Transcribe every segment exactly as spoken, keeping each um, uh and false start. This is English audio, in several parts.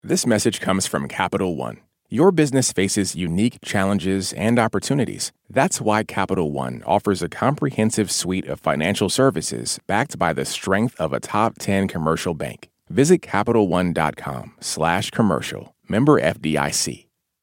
This message comes from Capital One. Your business faces unique challenges and opportunities. That's why Capital One offers a comprehensive suite of financial services backed by the strength of a top ten commercial bank. Visit CapitalOne.com slash commercial. Member F D I C.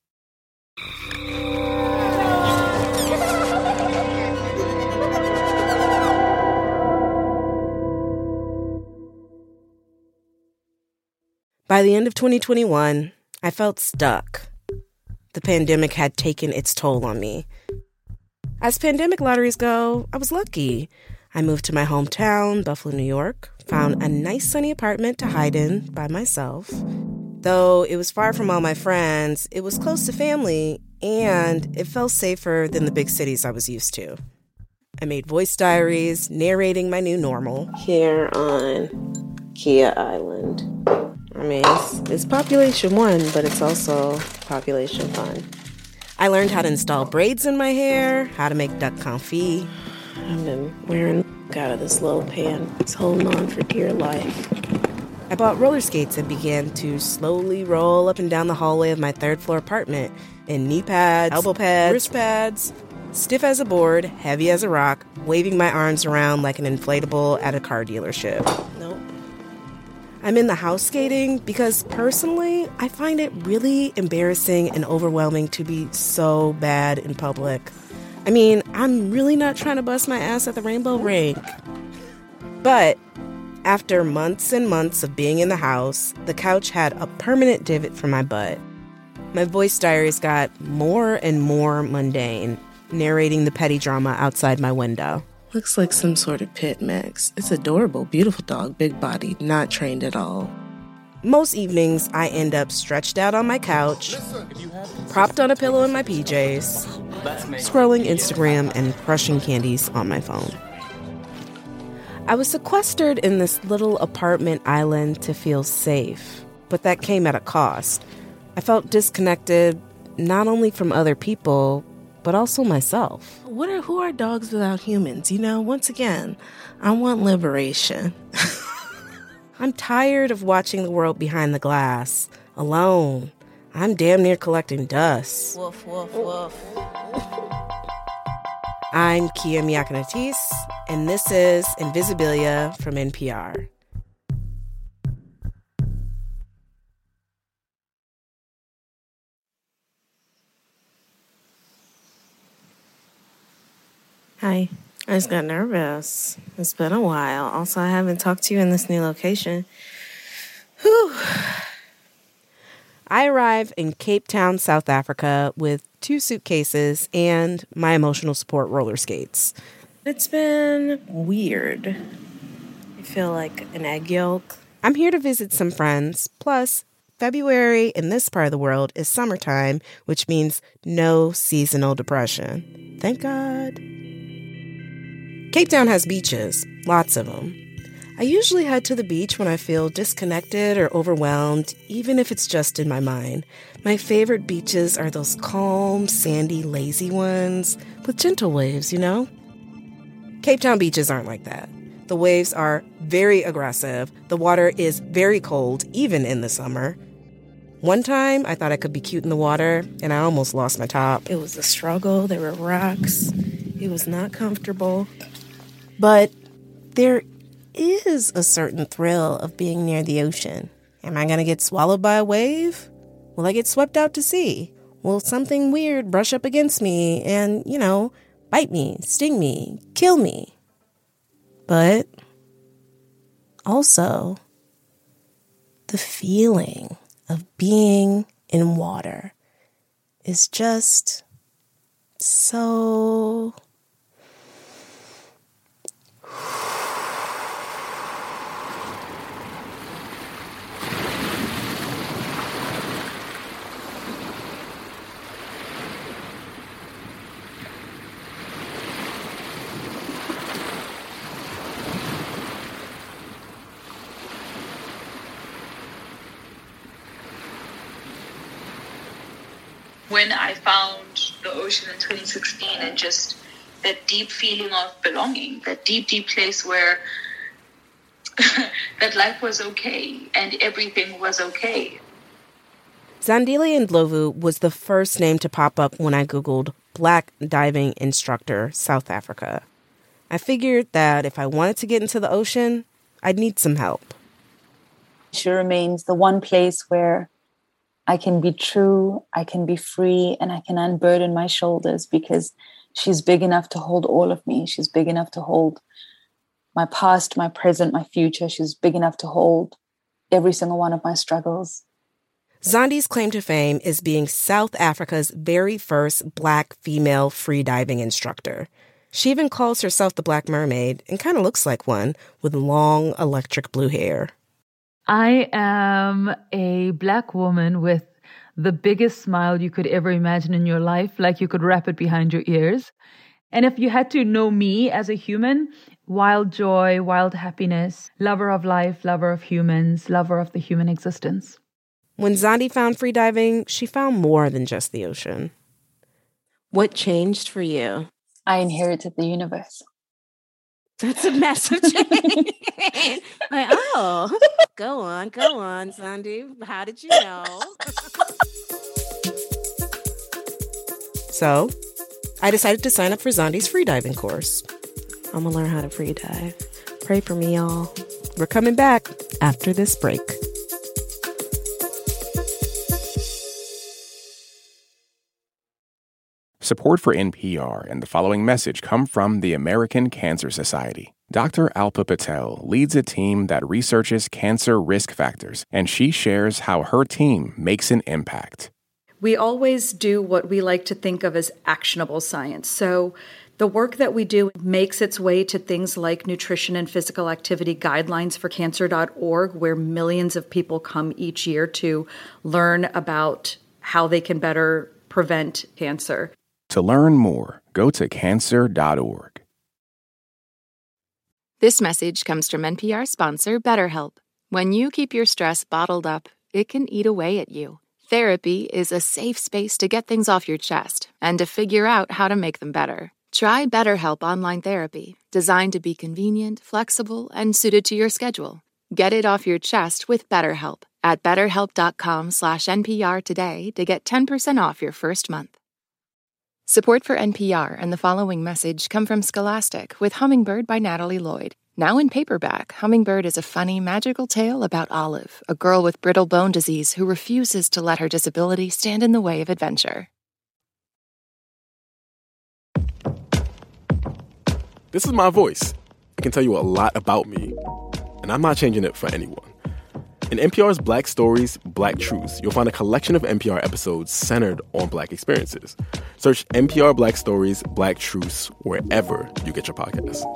By the end of twenty twenty-one, I felt stuck. The pandemic had taken its toll on me. As pandemic lotteries go, I was lucky. I moved to my hometown, Buffalo, New York, found a nice sunny apartment to hide in by myself. Though it was far from all my friends, it was close to family, and it felt safer than the big cities I was used to. I made voice diaries narrating my new normal. Here on Kia Island. I mean, it's, it's population one, but it's also population fun. I learned how to install braids in my hair, how to make duck confit. I've been wearing out of this little pan. It's holding on for dear life. I bought roller skates and began to slowly roll up and down the hallway of my third floor apartment in knee pads, elbow pads, wrist pads, stiff as a board, heavy as a rock, waving my arms around like an inflatable at a car dealership. Nope. I'm in the house skating because, personally, I find it really embarrassing and overwhelming to be so bad in public. I mean, I'm really not trying to bust my ass at the rainbow rink. But after months and months of being in the house, the couch had a permanent divot for my butt. My voice diaries got more and more mundane, narrating the petty drama outside my window. Looks like some sort of pit mix. It's adorable, beautiful dog, big-bodied, not trained at all. Most evenings, I end up stretched out on my couch, propped on a pillow in my P Js, scrolling Instagram and crushing candies on my phone. I was sequestered in this little apartment island to feel safe, but that came at a cost. I felt disconnected not only from other people, but also myself. What are who are dogs without humans? You know, once again, I want liberation. I'm tired of watching the world behind the glass, alone. I'm damn near collecting dust. Woof, woof, woof. I'm Kia Miakanatis, and this is Invisibilia from N P R. Hi. I just got nervous. It's been a while. Also, I haven't talked to you in this new location. Whew. I arrive in Cape Town, South Africa with two suitcases and my emotional support roller skates. It's been weird. I feel like an egg yolk. I'm here to visit some friends. Plus, February in this part of the world is summertime, which means no seasonal depression. Thank God. Cape Town has beaches, lots of them. I usually head to the beach when I feel disconnected or overwhelmed, even if it's just in my mind. My favorite beaches are those calm, sandy, lazy ones with gentle waves, you know? Cape Town beaches aren't like that. The waves are very aggressive. The water is very cold, even in the summer. One time, I thought I could be cute in the water, and I almost lost my top. It was a struggle. There were rocks. It was not comfortable. But there is a certain thrill of being near the ocean. Am I going to get swallowed by a wave? Will I get swept out to sea? Will something weird brush up against me and, you know, bite me, sting me, kill me? But also, the feeling of being in water is just so... When I found the ocean in twenty sixteen and just that deep feeling of belonging, that deep, deep place where that life was okay and everything was okay. Zandile Ndlovu was the first name to pop up when I Googled Black diving instructor, South Africa. I figured that if I wanted to get into the ocean, I'd need some help. She remains the one place where I can be true, I can be free, and I can unburden my shoulders because she's big enough to hold all of me. She's big enough to hold my past, my present, my future. She's big enough to hold every single one of my struggles. Zandi's claim to fame is being South Africa's very first Black female freediving instructor. She even calls herself the Black Mermaid and kind of looks like one with long electric blue hair. I am a Black woman with the biggest smile you could ever imagine in your life, like you could wrap it behind your ears. And if you had to know me as a human, wild joy, wild happiness, lover of life, lover of humans, lover of the human existence. When Zandi found freediving, she found more than just the ocean. What changed for you? I inherited the universe. That's a massive change. Like, oh, go on, go on, Zandi. How did you know? So, I decided to sign up for Zandi's freediving course. I'm gonna learn how to freedive. Pray for me, y'all. We're coming back after this break. Support for N P R and the following message come from the American Cancer Society. Doctor Alpa Patel leads a team that researches cancer risk factors, and she shares how her team makes an impact. We always do what we like to think of as actionable science. So the work that we do makes its way to things like nutrition and physical activity guidelines for cancer dot org, where millions of people come each year to learn about how they can better prevent cancer. To learn more, go to cancer dot org. This message comes from N P R sponsor BetterHelp. When you keep your stress bottled up, it can eat away at you. Therapy is a safe space to get things off your chest and to figure out how to make them better. Try BetterHelp Online Therapy, designed to be convenient, flexible, and suited to your schedule. Get it off your chest with BetterHelp at betterhelp.com slash NPR today to get ten percent off your first month. Support for N P R and the following message come from Scholastic with Hummingbird by Natalie Lloyd. Now in paperback, Hummingbird is a funny, magical tale about Olive, a girl with brittle bone disease who refuses to let her disability stand in the way of adventure. This is my voice. It can tell you a lot about me, and I'm not changing it for anyone. In N P R's Black Stories, Black Truths, you'll find a collection of N P R episodes centered on Black experiences. Search N P R Black Stories, Black Truths wherever you get your podcasts.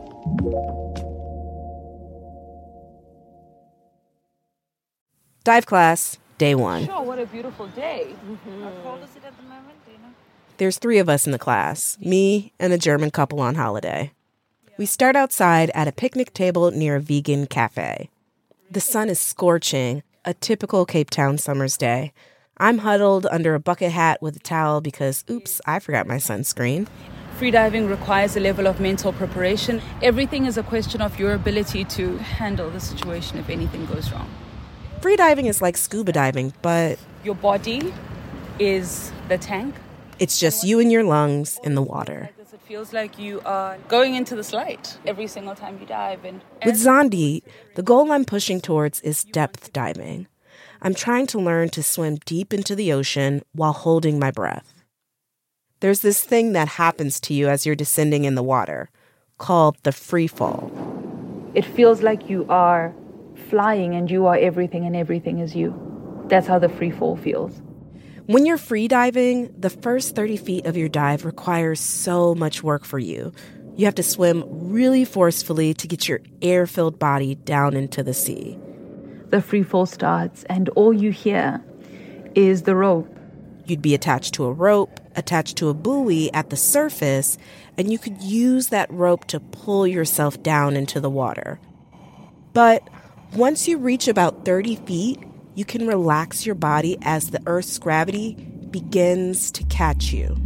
Dive class, day one. Sure, what a beautiful day. Mm-hmm. How cold is it at the moment? Do you know? There's three of us in the class, me and a German couple on holiday. We start outside at a picnic table near a vegan cafe. The sun is scorching, a typical Cape Town summer's day. I'm huddled under a bucket hat with a towel because, oops, I forgot my sunscreen. Freediving requires a level of mental preparation. Everything is a question of your ability to handle the situation if anything goes wrong. Freediving is like scuba diving, but your body is the tank. It's just you and your lungs in the water. It feels like you are going into this light every single time you dive. And with Zandi, the goal I'm pushing towards is depth diving. I'm trying to learn to swim deep into the ocean while holding my breath. There's this thing that happens to you as you're descending in the water, called the free fall. It feels like you are flying and you are everything and everything is you. That's how the free fall feels. When you're free diving, the first thirty feet of your dive requires so much work for you. You have to swim really forcefully to get your air-filled body down into the sea. The free fall starts and all you hear is the rope. You'd be attached to a rope, attached to a buoy at the surface, and you could use that rope to pull yourself down into the water. But once you reach about thirty feet, you can relax your body as the Earth's gravity begins to catch you.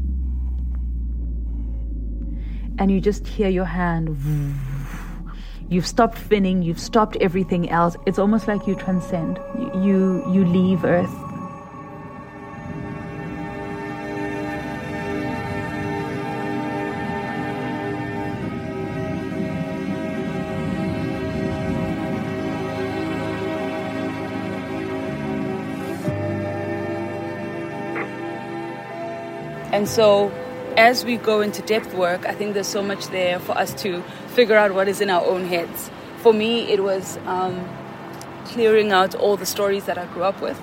And you just hear your hand. You've stopped finning, you've stopped everything else. It's almost like you transcend. You, you, you leave Earth. And so as we go into depth work, I think there's so much there for us to figure out what is in our own heads. For me, it was um, clearing out all the stories that I grew up with.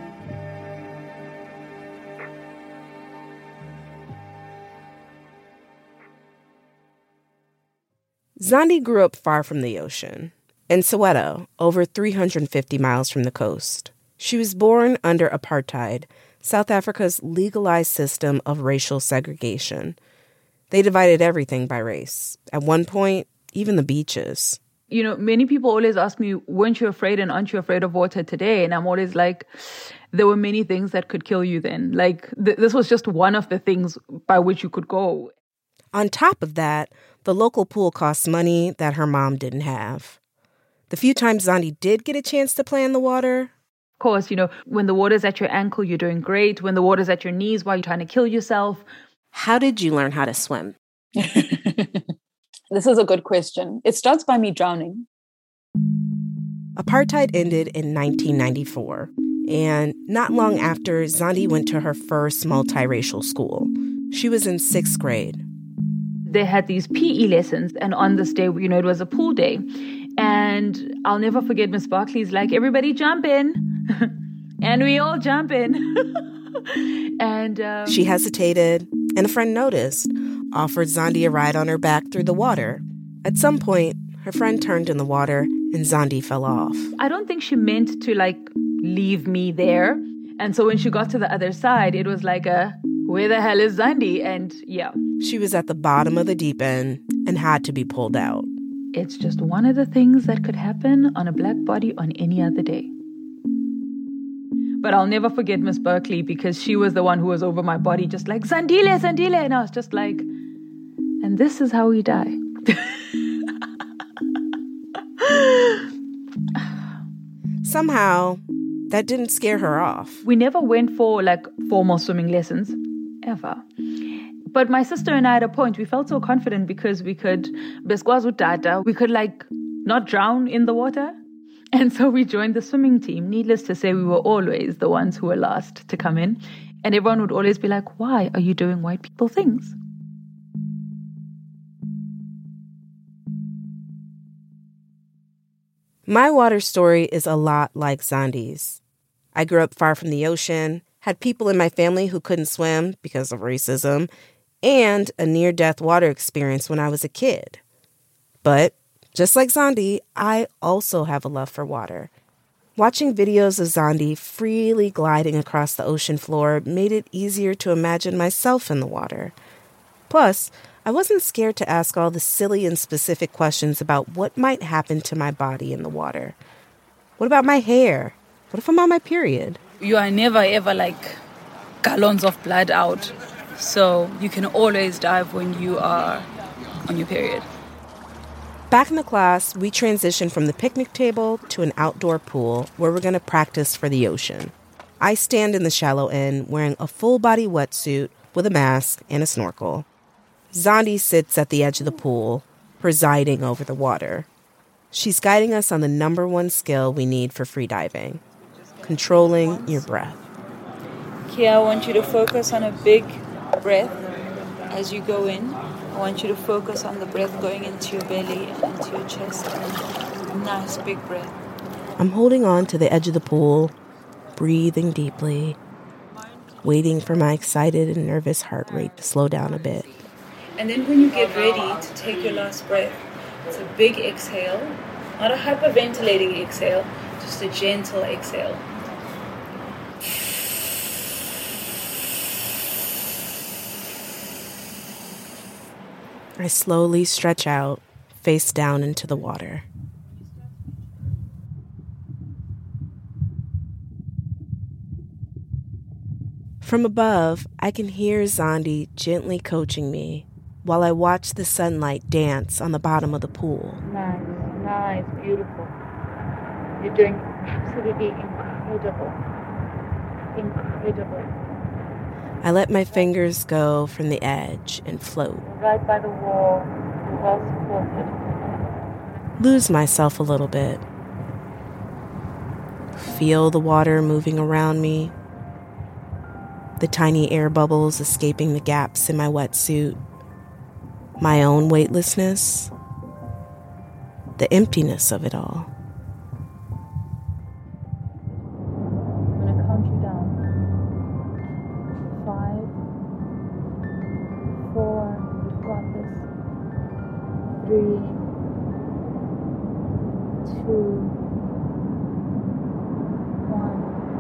Zandi grew up far from the ocean, in Soweto, over three hundred fifty miles from the coast. She was born under apartheid, South Africa's legalized system of racial segregation. They divided everything by race. At one point, even the beaches. You know, many people always ask me, weren't you afraid and aren't you afraid of water today? And I'm always like, there were many things that could kill you then. Like, th- this was just one of the things by which you could go. On top of that, the local pool costs money that her mom didn't have. The few times Zandi did get a chance to play in the water... Of course, you know, when the water's at your ankle, you're doing great. When the water's at your knees, while you're trying to kill yourself. How did you learn how to swim? This is a good question. It starts by me drowning. Apartheid ended in nineteen ninety-four, and not long after, Zandi went to her first multiracial school. She was in sixth grade. They had these P E lessons, and on this day, you know, it was a pool day. And I'll never forget Miss Barclay's like, everybody jump in. And we all jump in. and um, She hesitated, and a friend noticed, offered Zandi a ride on her back through the water. At some point, her friend turned in the water, and Zandi fell off. I don't think she meant to, like, leave me there. And so when she got to the other side, it was like a, where the hell is Zandi? And yeah. She was at the bottom of the deep end and had to be pulled out. It's just one of the things that could happen on a black body on any other day. But I'll never forget Miss Berkeley because she was the one who was over my body just like, Zandile, Zandile. And I was just like, and this is how we die. Somehow, that didn't scare her off. We never went for like formal swimming lessons, ever. But my sister and I, at a point, we felt so confident because we could, we could like not drown in the water. And so we joined the swimming team. Needless to say, we were always the ones who were last to come in. And everyone would always be like, why are you doing white people things? My water story is a lot like Zandi's. I grew up far from the ocean, had people in my family who couldn't swim because of racism, and a near-death water experience when I was a kid. But, just like Zandi, I also have a love for water. Watching videos of Zandi freely gliding across the ocean floor made it easier to imagine myself in the water. Plus, I wasn't scared to ask all the silly and specific questions about what might happen to my body in the water. What about my hair? What if I'm on my period? You are never ever like gallons of blood out. So you can always dive when you are on your period. Back in the class, we transitioned from the picnic table to an outdoor pool where we're going to practice for the ocean. I stand in the shallow end wearing a full-body wetsuit with a mask and a snorkel. Zandi sits at the edge of the pool, presiding over the water. She's guiding us on the number one skill we need for freediving, controlling your breath. Here, I want you to focus on a big breath as you go in. I want you to focus on the breath going into your belly and into your chest. And a nice big breath. I'm holding on to the edge of the pool, breathing deeply, waiting for my excited and nervous heart rate to slow down a bit. And then when you get ready to take your last breath, it's a big exhale, not a hyperventilating exhale, just a gentle exhale. I slowly stretch out, face down into the water. From above, I can hear Zandi gently coaching me while I watch the sunlight dance on the bottom of the pool. Nice, nice, beautiful. You're doing absolutely incredible. Incredible. I let my fingers go from the edge and float. Right by the wall, you're well supported. Lose myself a little bit. Feel the water moving around me. the tiny air bubbles escaping the gaps in my wetsuit, my own weightlessness, the emptiness of it all. I'm gonna count you down. Five, four, you've got this. Three, two, one.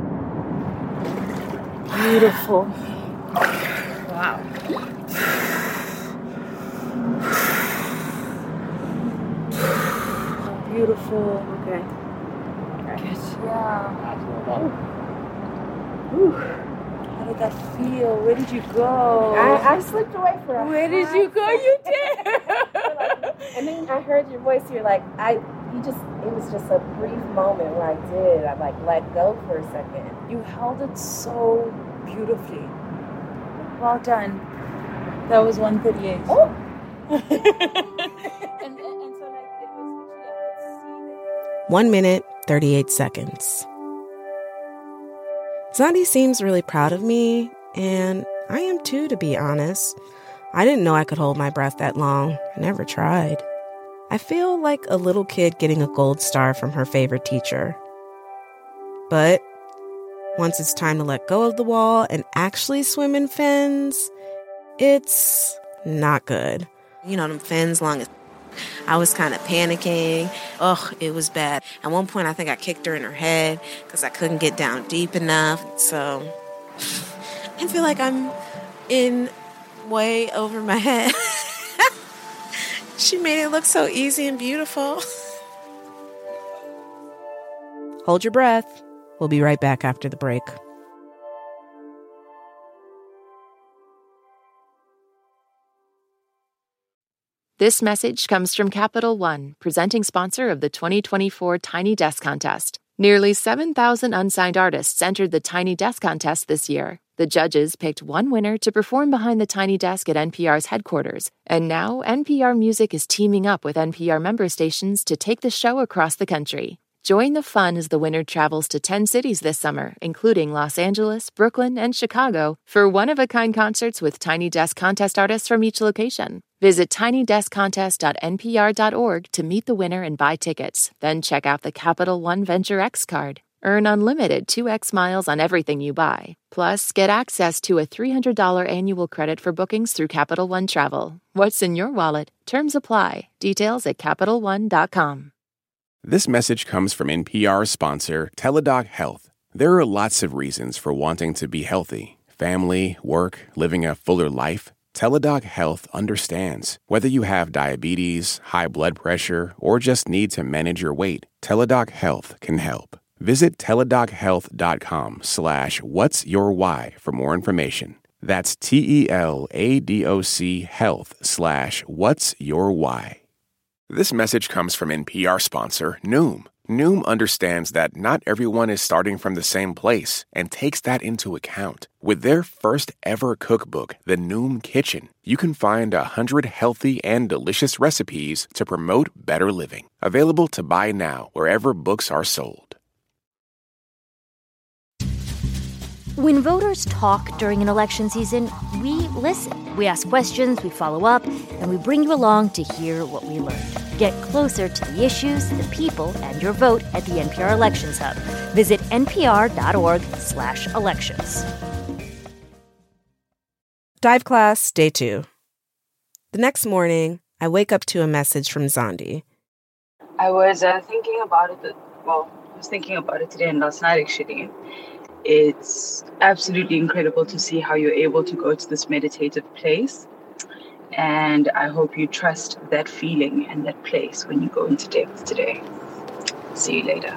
Beautiful. Wow. Beautiful. Okay. Good. Yeah. Whew. How did that feel? Where did you go? I, I slipped away for a Where did you go? You did. And then I heard your voice. You're like, I. You just. It was just a brief moment where I did. I like let go for a second. You held it so beautifully. Well done. That was one thirty-eight. Oh. and, and, and so like it was literally I could see that. One minute, thirty-eight seconds. Zandi seems really proud of me, and I am too, to be honest. I didn't know I could hold my breath that long. I never tried. I feel like a little kid getting a gold star from her favorite teacher. But once it's time to let go of the wall and actually swim in fins, it's not good. You know, them fins long as... I was kind of panicking. Ugh, it was bad. At one point, I think I kicked her in her head because I couldn't get down deep enough. So I feel like I'm in way over my head. She made it look so easy and beautiful. Hold your breath. We'll be right back after the break. This message comes from Capital One, presenting sponsor of the twenty twenty-four Tiny Desk Contest. Nearly seven thousand unsigned artists entered the Tiny Desk Contest this year. The judges picked one winner to perform behind the Tiny Desk at N P R's headquarters. And now N P R Music is teaming up with N P R member stations to take the show across the country. Join the fun as the winner travels to ten cities this summer, including Los Angeles, Brooklyn, and Chicago, for one-of-a-kind concerts with Tiny Desk Contest artists from each location. Visit tiny desk contest dot n p r dot org to meet the winner and buy tickets. Then check out the Capital One Venture X card. Earn unlimited two x miles on everything you buy. Plus, get access to a three hundred dollars annual credit for bookings through Capital One Travel. What's in your wallet? Terms apply. Details at capital one dot com. This message comes from N P R sponsor Teladoc Health. There are lots of reasons for wanting to be healthy. Family, work, living a fuller life. Teladoc Health understands. Whether you have diabetes, high blood pressure, or just need to manage your weight, Teladoc Health can help. Visit teladochealth.com slash what's your why for more information. That's T-E-L-A-D-O-C health slash what's your why. This message comes from N P R sponsor Noom. Noom understands that not everyone is starting from the same place and takes that into account. With their first ever cookbook, The Noom Kitchen, you can find a hundred healthy and delicious recipes to promote better living. Available to buy now wherever books are sold. When voters talk during an election season, we listen. We ask questions, we follow up, and we bring you along to hear what we learned. Get closer to the issues, the people, and your vote at the N P R Elections Hub. Visit npr.org slash elections. Dive class, day two. The next morning, I wake up to a message from Zandi. I was uh, thinking about it, well, I was thinking about it today and last night, actually. It's absolutely incredible to see how you're able to go to this meditative place. And I hope you trust that feeling and that place when you go into depth today. See you later.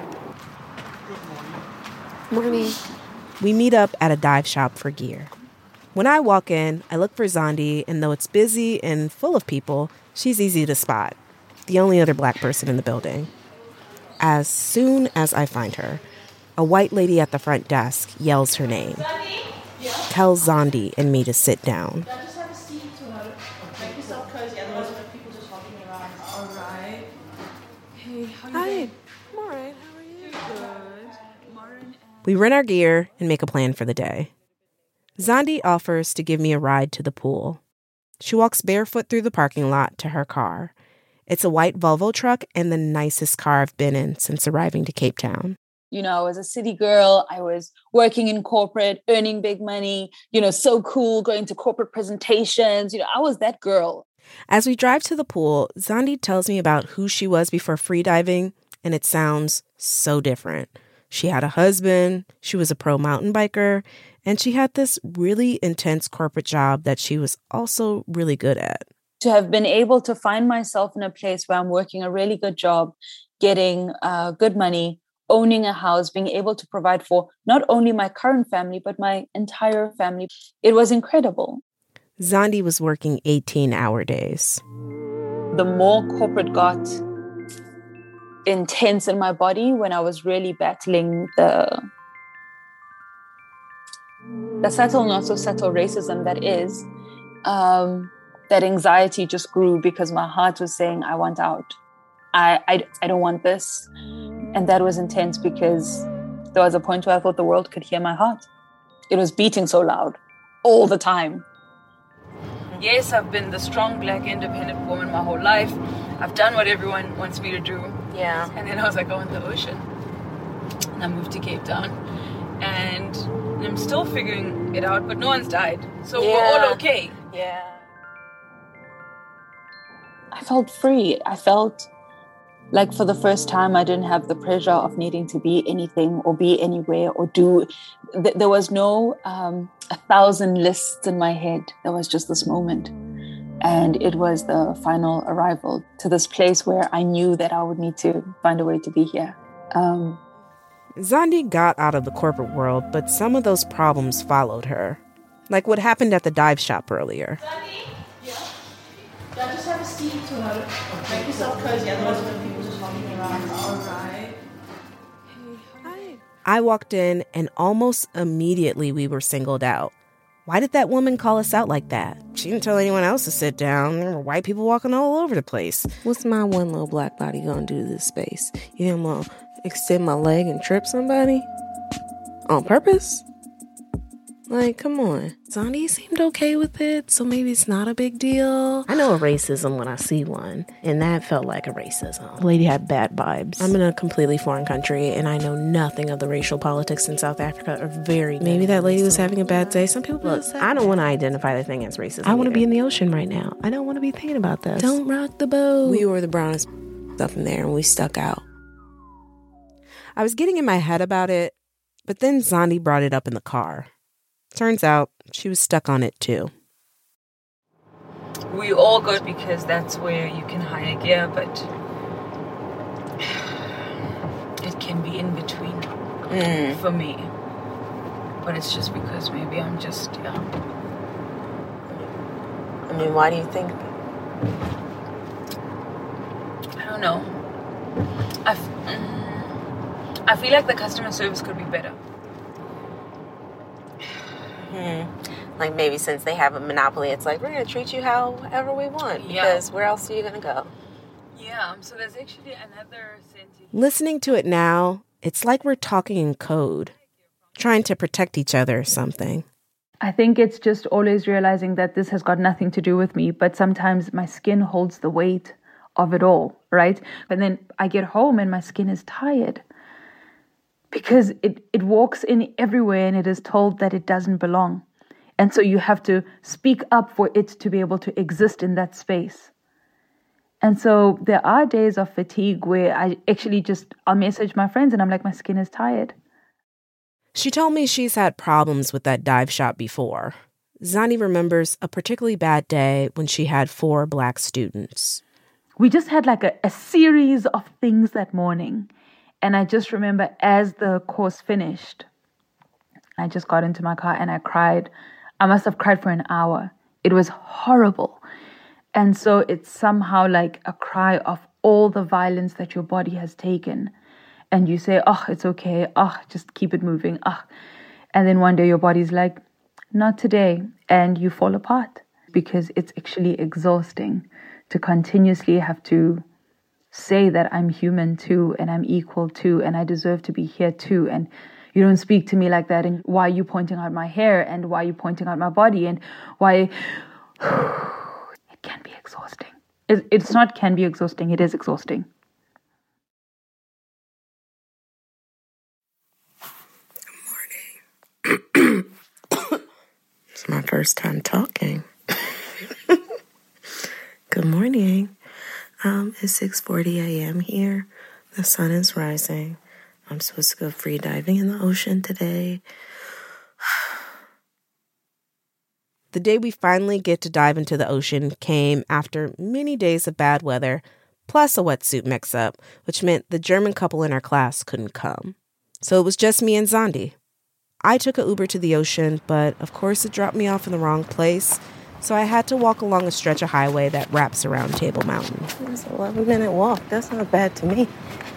Morning. We meet up at a dive shop for gear. When I walk in, I look for Zandi, and though it's busy and full of people, she's easy to spot. The only other black person in the building. As soon as I find her, a white lady at the front desk yells her name. Zandi? Yeah. Tells Zandi and me to sit down. Yeah, just have a seat to make yourself cozy, otherwise people just walking around. All right. Hey, how are you doing? I'm all right. How are you? Good. Martin and... We rent our gear and make a plan for the day. Zandi offers to give me a ride to the pool. She walks barefoot through the parking lot to her car. It's a white Volvo truck and the nicest car I've been in since arriving to Cape Town. You know, I was a city girl. I was working in corporate, earning big money, you know, so cool, going to corporate presentations. You know, I was that girl. As we drive to the pool, Zandi tells me about who she was before freediving, and it sounds so different. She had a husband, she was a pro mountain biker, and she had this really intense corporate job that she was also really good at. To have been able to find myself in a place where I'm working a really good job, getting uh, good money, owning a house, being able to provide for not only my current family, but my entire family, it was incredible. Zandi was working eighteen-hour days. The more corporate got intense in my body when I was really battling the the subtle, not so subtle racism that is, um, that anxiety just grew because my heart was saying, I want out. I, I, I don't want this. And that was intense because there was a point where I thought the world could hear my heart. It was beating so loud all the time. Yes, I've been the strong, black, independent woman my whole life. I've done what everyone wants me to do. Yeah. And then I was like, I want the ocean. And I moved to Cape Town. And I'm still figuring it out, but no one's died. So yeah. We're all okay. Yeah. I felt free. I felt like for the first time, I didn't have the pressure of needing to be anything or be anywhere or do. Th- there was no um, a thousand lists in my head. There was just this moment. And it was the final arrival to this place where I knew that I would need to find a way to be here. Um, Zandi got out of the corporate world, but some of those problems followed her. Like what happened at the dive shop earlier. Zandi? Yeah? Yeah, just have a seat to her. Make yourself cozy, otherwise when people just walking around. All right. Hey, hi. I walked in and almost immediately we were singled out. Why did that woman call us out like that? She didn't tell anyone else to sit down. There were white people walking all over the place. What's my one little black body gonna do to this space? You think I'm gonna extend my leg and trip somebody? On purpose? Like, come on. Zandi seemed okay with it, so maybe it's not a big deal. I know a racism when I see one, and that felt like a racism. The lady had bad vibes. I'm in a completely foreign country, and I know nothing of the racial politics in South Africa are very... Maybe that lady was having a bad day. Some people... Look, I don't want to identify the thing as racism. I want to be in the ocean right now. I don't want to be thinking about this. Don't rock the boat. We were the brownest up in there, and we stuck out. I was getting in my head about it, but then Zandi brought it up in the car. Turns out she was stuck on it too. We all go because that's where you can hire gear, but it can be in between mm. for me. But it's just because maybe I'm just, yeah. I mean, why do you think? I don't know. I, f- I feel like the customer service could be better. Hmm. Like maybe since they have a monopoly, it's like, we're going to treat you however we want. Yeah. Because where else are you going to go? Yeah, um, so there's actually another sentence. Listening to it now, it's like we're talking in code, trying to protect each other or something. I think it's just always realizing that this has got nothing to do with me, but sometimes my skin holds the weight of it all, right? But then I get home and my skin is tired. Because it, it walks in everywhere and it is told that it doesn't belong. And so you have to speak up for it to be able to exist in that space. And so there are days of fatigue where I actually just, I'll message my friends and I'm like, my skin is tired. She told me she's had problems with that dive shop before. Zandi remembers a particularly bad day when she had four black students. We just had like a, a series of things that morning. And I just remember as the course finished, I just got into my car and I cried. I must have cried for an hour. It was horrible. And so it's somehow like a cry of all the violence that your body has taken. And you say, oh, it's okay. Oh, just keep it moving. Oh. And then one day your body's like, not today. And you fall apart because it's actually exhausting to continuously have to say that I'm human too, and I'm equal too, and I deserve to be here too. And you don't speak to me like that, and why are you pointing out my hair, and why are you pointing out my body, and why... It can be exhausting. It, it's not can be exhausting, it is exhausting. Good morning. It's my first time talking. Good morning. Um, it's six forty a.m. here. The sun is rising. I'm supposed to go free diving in the ocean today. The day we finally get to dive into the ocean came after many days of bad weather, plus a wetsuit mix-up, which meant the German couple in our class couldn't come. So it was just me and Zandi. I took an Uber to the ocean, but of course it dropped me off in the wrong place, so I had to walk along a stretch of highway that wraps around Table Mountain. It's an eleven-minute walk. That's not bad to me.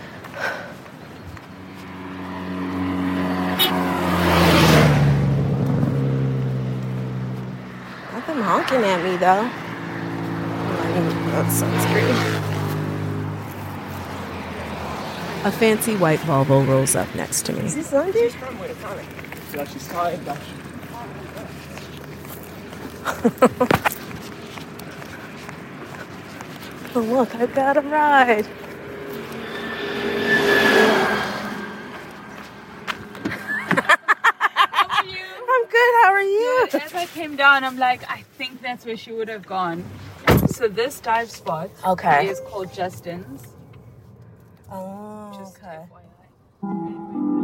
Nothing honking at me, though. That's sunscreen. A fancy white Volvo rolls up next to me. Is this Zandi? Yeah, she's tired. Oh, look, I got a ride. How are you? I'm good, how are you? Good. As I came down, I'm like, I think that's where she would have gone. So this dive spot okay. is called Justin's. Oh, Just okay. F Y I.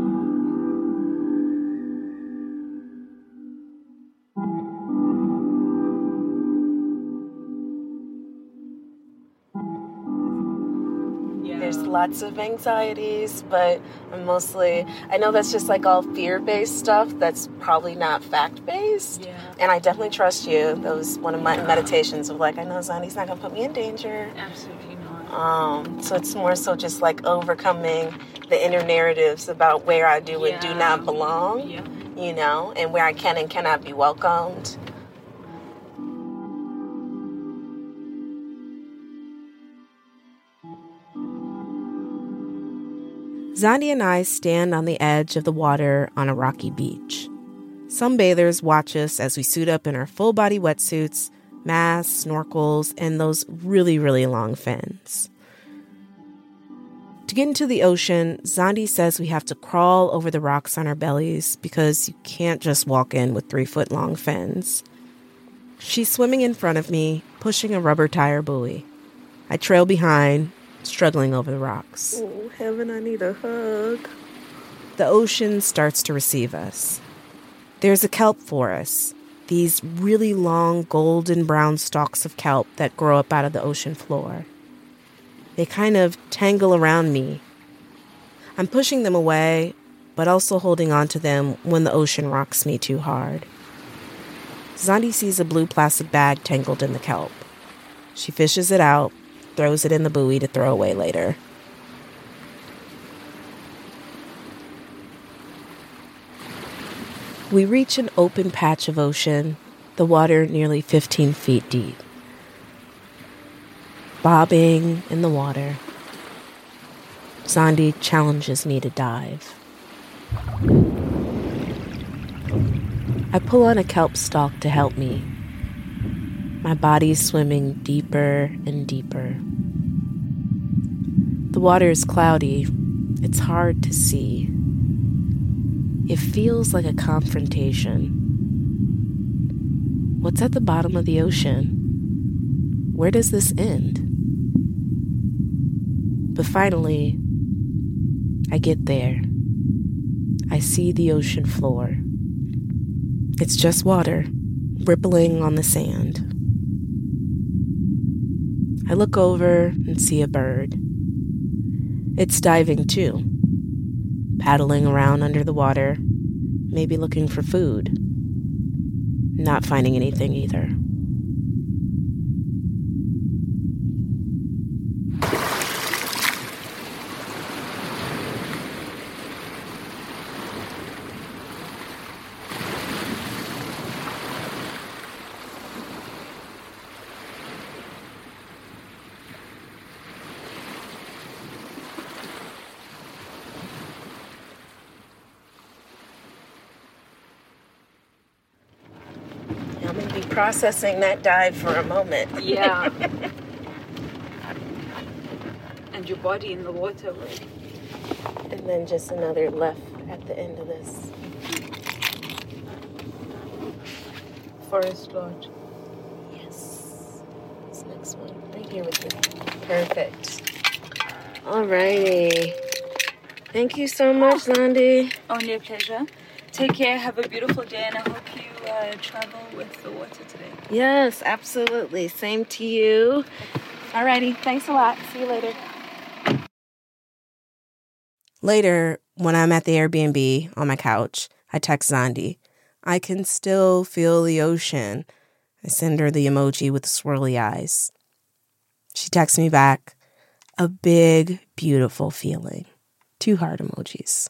There's lots of anxieties, but I'm mostly, I know that's just like all fear-based stuff that's probably not fact-based. Yeah. And I definitely trust you. That was one of my meditations of like, I know Zandi's not going to put me in danger. Absolutely not. Um, so it's more so just like overcoming the inner narratives about where I do and yeah. do not belong, yeah. you know, and where I can and cannot be welcomed. Zandi and I stand on the edge of the water on a rocky beach. Some bathers watch us as we suit up in our full-body wetsuits, masks, snorkels, and those really, really long fins. To get into the ocean, Zandi says we have to crawl over the rocks on our bellies because you can't just walk in with three-foot-long fins. She's swimming in front of me, pushing a rubber tire buoy. I trail behind, struggling over the rocks. Oh, heaven, I need a hug. The ocean starts to receive us. There's a kelp forest, these really long golden brown stalks of kelp that grow up out of the ocean floor. They kind of tangle around me. I'm pushing them away, but also holding on to them when the ocean rocks me too hard. Zandi sees a blue plastic bag tangled in the kelp. She fishes it out, throws it in the buoy to throw away later. We reach an open patch of ocean, the water nearly fifteen feet deep. Bobbing in the water, Zandi challenges me to dive. I pull on a kelp stalk to help me. My body's swimming deeper and deeper. The water is cloudy. It's hard to see. It feels like a confrontation. What's at the bottom of the ocean? Where does this end? But finally, I get there. I see the ocean floor. It's just water, rippling on the sand. I look over and see a bird. It's diving too, paddling around under the water, maybe looking for food. Not finding anything either. processing that dive for a moment. Yeah. And your body in the water. Right? And then just another left at the end of this. Forest Lodge. Yes. This next one. Right here with you. Perfect. Alrighty. Thank you so much, Zandi. Only a pleasure. Take care. Have a beautiful day, and I hope you uh, travel with the water today. Yes, absolutely. Same to you. Alrighty. Thanks a lot. See you later. Later, when I'm at the Airbnb on my couch, I text Zandi. I can still feel the ocean. I send her the emoji with the swirly eyes. She texts me back, a big, beautiful feeling. Two heart emojis.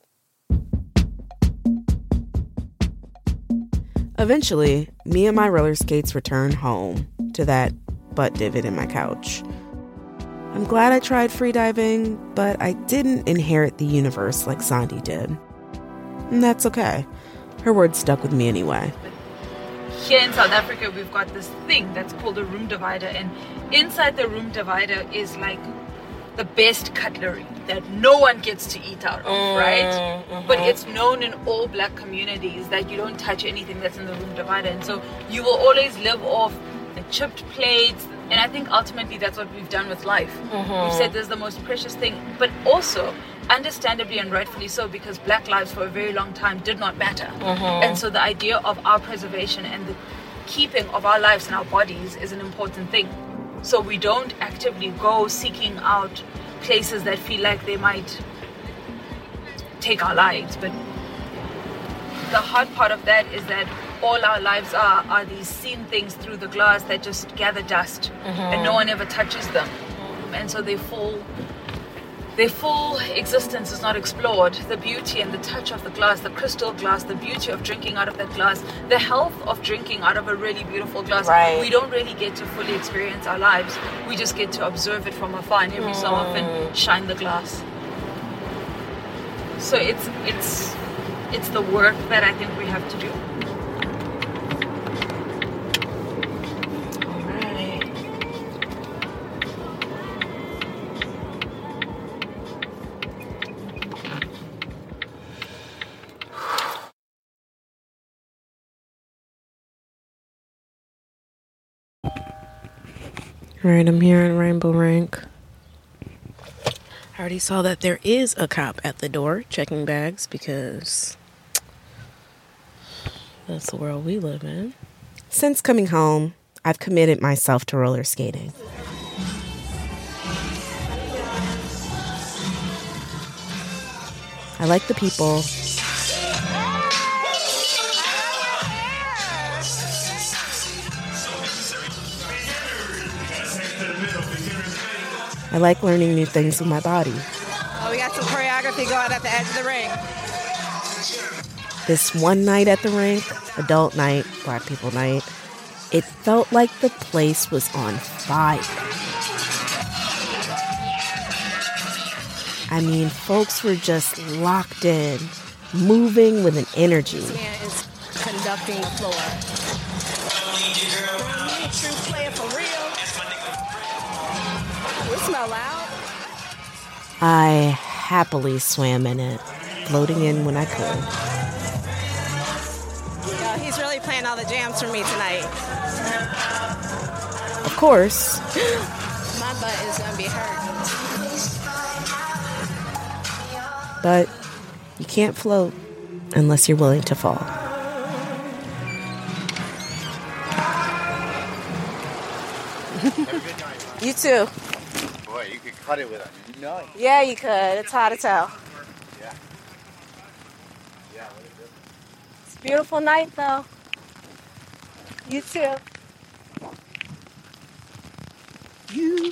Eventually, me and my roller skates return home to that butt divot in my couch. I'm glad I tried freediving, but I didn't inherit the universe like Zandi did. And that's okay. Her words stuck with me anyway. Here in South Africa, we've got this thing that's called a room divider, and inside the room divider is like the best cutlery that no one gets to eat out of, mm, right? Mm-hmm. But it's known in all black communities that you don't touch anything that's in the room divider, and so you will always live off the chipped plates. And I think ultimately that's what we've done with life. Mm-hmm. We've said this is the most precious thing, but also understandably and rightfully so, because black lives for a very long time did not matter. Mm-hmm. And so the idea of our preservation and the keeping of our lives and our bodies is an important thing. So we don't actively go seeking out places that feel like they might take our lives. But the hard part of that is that all our lives are are these seen things through the glass that just gather dust, mm-hmm. and no one ever touches them. And so they fall Their full existence is not explored. The beauty and the touch of the glass, the crystal glass, the beauty of drinking out of that glass, the health of drinking out of a really beautiful glass. Right. We don't really get to fully experience our lives. We just get to observe it from afar, and every mm. so often shine the glass. So it's it's it's the work that I think we have to do. All right, I'm here at Rainbow Rank. I already saw that there is a cop at the door checking bags because that's the world we live in. Since coming home, I've committed myself to roller skating. I like the people. I like learning new things with my body. Oh, we got some choreography going at the edge of the ring. This one night at the rink, adult night, black people night, it felt like the place was on fire. I mean, folks were just locked in, moving with an energy. This man is conducting the floor. True player for real. We smell loud. I happily swam in it, floating in when I could. Yo, he's really playing all the jams for me tonight. Of course. My butt is gonna be hurt. But you can't float unless you're willing to fall. You too. Boy, you could cut it with a knife. Yeah, you could. It's hard to tell. Yeah. Yeah, what is it? It's a beautiful night, though. You too. You.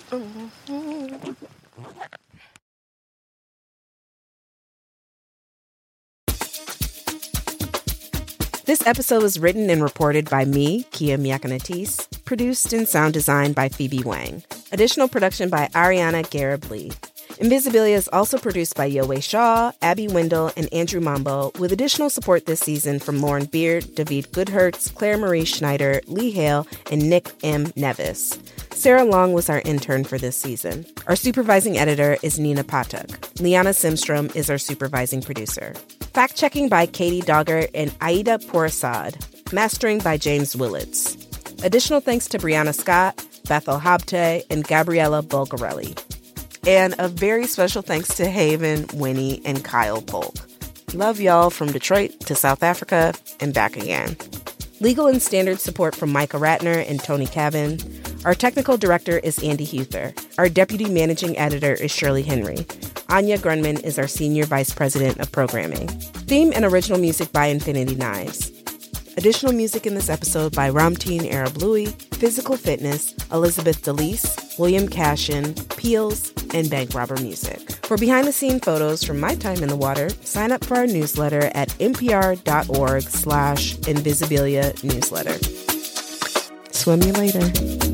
This episode was written and reported by me, Kia Miakanatis, produced and sound designed by Phoebe Wang. Additional production by Ariana Garib-Lee. Invisibilia is also produced by Yowei Shaw, Abby Wendell, and Andrew Mambo, with additional support this season from Lauren Beard, David Goodhertz, Claire Marie Schneider, Lee Hale, and Nick M. Nevis. Sarah Long was our intern for this season. Our supervising editor is Nina Patuk. Liana Simstrom is our supervising producer. Fact-checking by Katie Dogger and Aida Pourasad. Mastering by James Willits. Additional thanks to Brianna Scott, Bethel Habte, and Gabriella Bulgarelli. And a very special thanks to Haven, Winnie, and Kyle Polk. Love y'all from Detroit to South Africa and back again. Legal and standard support from Micah Ratner and Tony Cavan. Our technical director is Andy Huther. Our deputy managing editor is Shirley Henry. Anya Grunman is our senior vice president of programming. Theme and original music by Infinity Knives. Additional music in this episode by Ramteen Arab Louie, Physical Fitness, Elizabeth DeLise, William Cashin, Peels, and Bank Robber Music. For behind-the-scene photos from my time in the water, sign up for our newsletter at npr.org slash Invisibilia newsletter. Swim you later.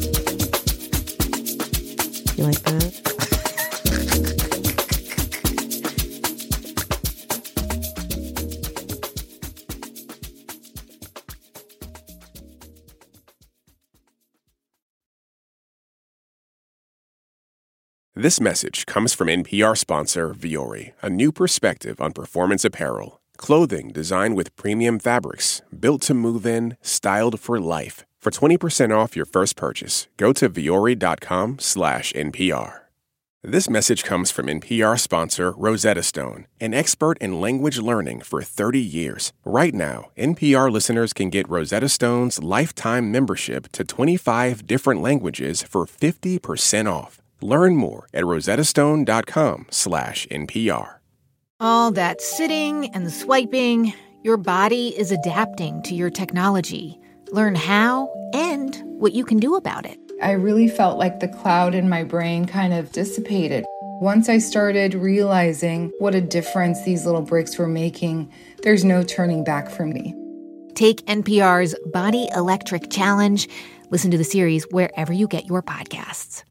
You like that? This message comes from N P R sponsor Vuori, a new perspective on performance apparel. Clothing designed with premium fabrics, built to move in, styled for life. For twenty percent off your first purchase, go to vuori.com slash NPR. This message comes from N P R sponsor Rosetta Stone, an expert in language learning for thirty years. Right now, N P R listeners can get Rosetta Stone's lifetime membership to twenty-five different languages for fifty percent off. Learn more at rosettastone.com slash NPR. All that sitting and swiping, your body is adapting to your technology. Learn how and what you can do about it. I really felt like the cloud in my brain kind of dissipated. Once I started realizing what a difference these little breaks were making, there's no turning back for me. Take N P R's Body Electric Challenge. Listen to the series wherever you get your podcasts.